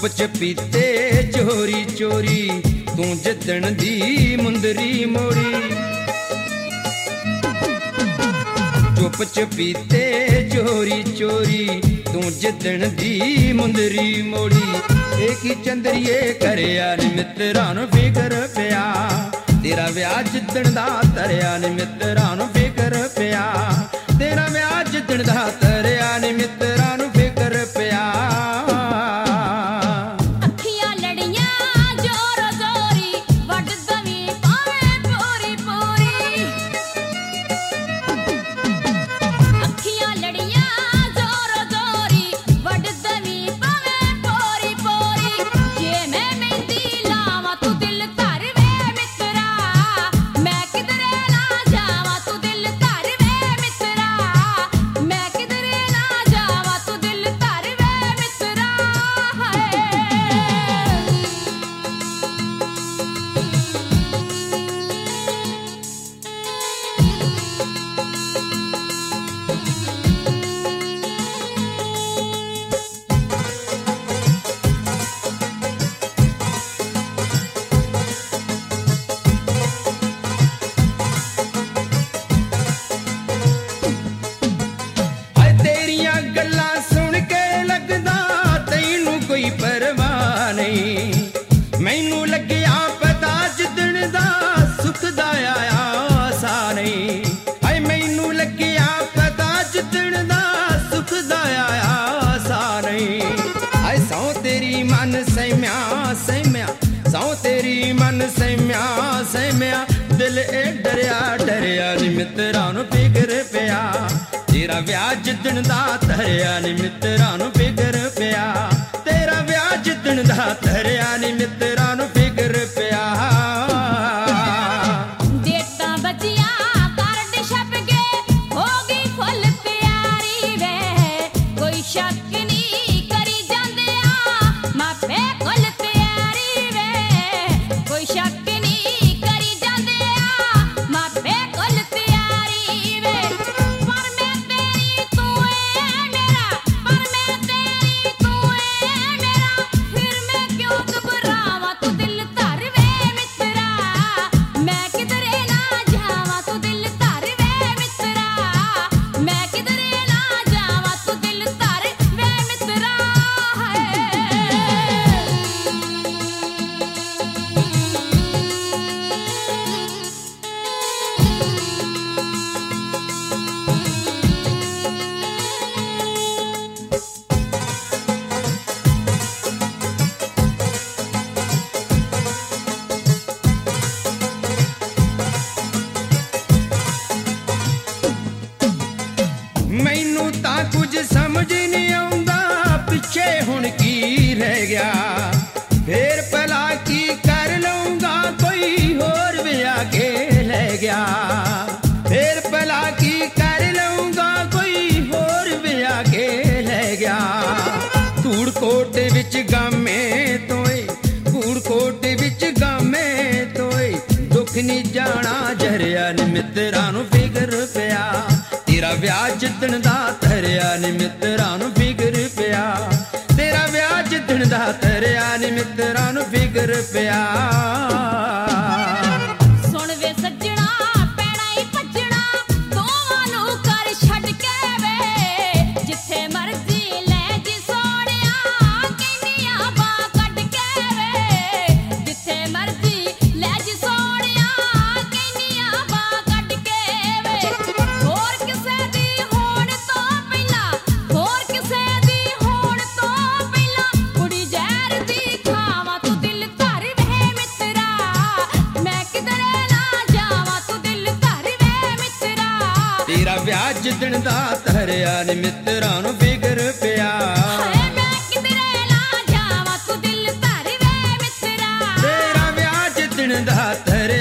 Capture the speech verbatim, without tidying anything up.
ਚੁੱਪ ਚਪੀਤੇ ਚੋਰੀ ਚੋਰੀ ਤੂੰ ਜਿੱਦਣ ਦੀ ਮੁੰਦਰੀ ਮੋੜੀ। ਚੁੱਪ ਚਪੀਤੇ ਚੋਰੀ ਚੋਰੀ ਤੂੰ ਜਿੱਦਣ ਦੀ ਮੁੰਦਰੀ ਮੋੜੀ। ਇਹ ਕੀ ਚੰਦਰੀਏ ਕਰਿਆ ਨੀ ਮਿੱਤਰਾਂ ਨੂੰ ਫਿਕਰ ਪਿਆ, ਤੇਰਾ ਵਿਆਹ ਜਿੱਦਣ ਦਾ ਧਰਿਆ ਨੀ ਮਿੱਤਰਾਂ ਨੂੰ ਫਿਕਰ ਪਿਆ, ਤੇਰਾ ਵਿਆਹ ਜਿੱਦਣ ਦਾ ਧਰਿਆ ਨੀ ਮਿੱਤਰਾਂ ਨੂੰ ਫਿਕਰ ਪਿਆ। ਮੈਨੂੰ ਲੱਗਿਆ ਪਤਾ ਜਿੱਦਣ ਦਾ ਸੁੱਖ ਦਾ ਆਇਆ ਸਾ ਨਹੀਂ, ਹਾਏ ਮੈਨੂੰ ਲੱਗਿਆ ਪਤਾ ਜਿੱਦਣ ਦਾ ਸੁੱਖ ਦਾ ਆਇਆ ਸਾ ਨਹੀਂ। ਹਾਏ ਸੌ ਤੇਰੀ ਮਨ ਸਹਿਮਿਆ ਸਹਿਮਿਆ, ਸੌ ਤੇਰੀ ਮਨ ਸਹਿਮਿਆ ਸਹਿਮਿਆ, ਦਿਲ ਇਹ ਡਰਿਆ ਡਰਿਆ ਨੀ ਮਿੱਤਰਾਂ ਨੂੰ ਫਿਕਰ ਪਿਆ, ਤੇਰਾ ਵਿਆਹ ਜਿੱਦਣ ਦਾ ਧਰਿਆ ਨੀ ਮਿੱਤਰਾਂ ਨੂੰ ਫਿਕਰ ਪਿਆ, ਤੇਰਾ ਵਿਆਹ ਜਿੱਦਣ ਦਾ ਧਰਿਆ ਨੀ ਮਿੱਤਰਾਂ ਨੂੰ ਫਿਕਰ ਪਿਆ। ਡੇਟਾਂ ਬੱਜੀਆਂ ਕਾਰਡ ਛਪ ਗਏ ਹੋ ਗਈ ਫੁੱਲ ਤਿਆਰੀ ਵੇ, ਕੋਈ ਸ਼ੱਕ ਨਹੀਂ ਕਰੀ ਜਾਂਦੇ ਆ ਮਾਪੇ ਫੁੱਲ ਤਿਆਰੀ ਵੇ, ਕੋਈ ਸ਼ੱਕ ਨਹੀਂ ਕਰੀ ਜਾਂਦੇ ਆ ਮਾਪੇ ਫੁੱਲ ਤਿਆਰੀ ਵੇ। ਪਰ ਮੈਂ ਤੇਰੀ ਤੂੰ ਏ ਮੇਰਾ, ਪਰ ਮੈਂ ਤੇਰੀ ਤੂੰ ਏ ਮੇਰਾ, ਫਿਰ ਮੈਂ ਕਿਉਂ ਘਬਰਾਵਾਂ ਤੂੰ ਦਿਲ ਧਰ ਵੇ ਮਿੱਤਰਾ, ਮੈਂ ਕਿਧਰੇ ਨਾ ਜਾਵਾਂ ਤੂੰ ਦਿਲ ਧਰ ਵੇ ਮਿੱਤਰਾ, ਮੈਂ ਕਿਧਰੇ ਨਾ ਜਾਵਾਂ ਤੂੰ ਦਿਲ ਧਰ ਵੇ ਮਿੱਤਰਾ। ਮੈਨੂੰ ਤਾਂ ਕੁਝ ਸਮਝ ਨਹੀਂ ਆਉਂਦਾ ਪਿੱਛੇ ਹੁਣ ਕੀ ਰਹਿ ਗਿਆ, ਫੇਰ ਭਲਾ ਕੀ ਕਰ ਲਊਂਗਾ ਕੋਈ ਹੋਰ ਵਿਆਹ ਕੇ ਲੈ ਗਿਆ, ਫੇਰ ਭਲਾ ਕੀ ਕਰ ਲਊਂਗਾ ਕੋਈ ਹੋਰ ਵਿਆਹ ਕੇ ਲੈ ਗਿਆ। ਧੂੜ ਕੋਟ ਵਿੱਚ ਗਾਮੇ ਤੋਏ, ਧੂੜ ਕੋਟ ਵਿੱਚ ਗਾਮੇ ਤੋਏ, ਦੁੱਖ ਨਹੀਂ ਜਾਣਾ ਜਰਿਆ ਨੀ ਮਿੱਤਰਾਂ ਨੂੰ ਫਿਕਰ ਪਿਆ, ਤੇਰਾ ਵਿਆਹ ਜਿੱਦਣ ਦਾ ਧਰਿਆ ਨੀ ਮਿੱਤਰਾਂ ਨੂੰ ਫਿਕਰ ਪਿਆ, ਤੇਰਾ ਵਿਆਹ ਜਿੱਦਣ ਦਾ ਧਰਿਆ ਨੀ ਮਿੱਤਰਾਂ ਨੂੰ ਫਿਕਰ ਪਿਆ। ਸੁਣ ਵੇ ਸੱਜਣਾ ਪੈਣਾ ਹੀ ਭੱਜਣਾ ਦੋਵਾਂ ਨੂੰ ਕਰ ਛੱਡ ਕੇ ਵੇ, ਜਿੱਥੇ ਮਰਜ਼ੀ ਲੈ ਜੀ ਸੋਹਣਿਆ ਕਹਿੰਦੀਆਂ ਬਾਹ ਕੱਢ ਕੇ ਵੇ, ਜਿੱਥੇ ਮਰਜ਼ੀ ਲੈ ਜੀ ਸੋਹਣਿਆ ਕਹਿੰਦੀਆਂ ਬਾਹ ਕੱਢ ਕੇ ਵੇ। ਹੋਰ ਕਿਸੇ ਦੀ ਹੋਣ ਤੋਂ ਪਹਿਲਾਂ, ਹੋਰ ਕਿਸੇ ਦੀ ਹੋਣ ਤੋਂ ਪਹਿਲਾਂ, ਕੁੜੀ ਜ਼ਹਿਰ ਦੀ ਖਾਵਾਂ ਤੂੰ ਦਿਲ ਧਰ ਵੇ ਮਿੱਤਰਾ, ਮੈਂ ਕਿਧਰੇ ਨਾ ਜਾਵਾਂ ਤੂੰ ਦਿਲ ਧਰ ਵੇ ਮਿੱਤਰਾ, ਤੇਰਾ ਵਿਆਹ ਜਿੱਦਣ ਦਾ ਧਰਿਆ ਨੀ ਮਿੱਤਰਾਂ ਨੂੰ ਫਿਕਰ ਪਿਆ, ਹਾਏ ਮੈਂ ਕਿਧਰੇ ਨਾ ਜਾਵਾਂ ਤੂੰ ਦਿਲ ਧਰ ਵੇ ਮਿੱਤਰਾ, ਤੇਰਾ ਵਿਆਹ ਜਿੱਦਣ ਦਾ ਧਰਿਆ